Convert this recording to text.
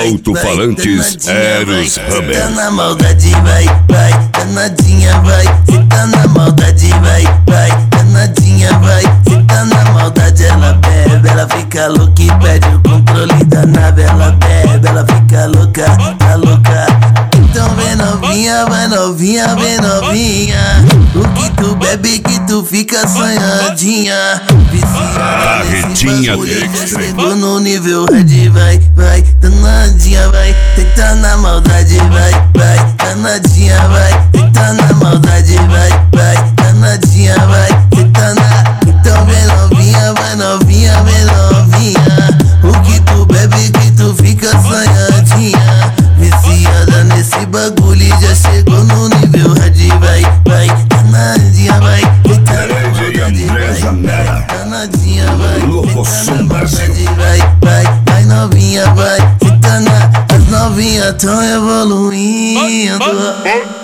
Alto-falantes Eros Hammer. Tá na maldade, vai, danadinha, vai. Se tá na maldade, vai, danadinha, vai. Se tá na maldade, ela bebe, ela fica louca e perde o controle da nave. Ela bebe, ela fica louca, tá louca. Então vem novinha, vai novinha, vem novinha. O que tu bebe que tu fica sonhadinha. Carretinha chegou no nível red, vai, danadinha, vai. Tenta na maldade, vai, danadinha, vai. Tenta na maldade, vai, danadinha, vai. Tenta na... Então vem novinha, vai novinha, vem novinha. O que tu bebe que tu fica sonhadinha. Viciada nesse bagulho já chegou no nível red, vai, danadinha, vai. Tenta na maldade, vai, danadinha, vai. Locoção Brasil. Vai novinha, vai. As novinhas tão evoluindo.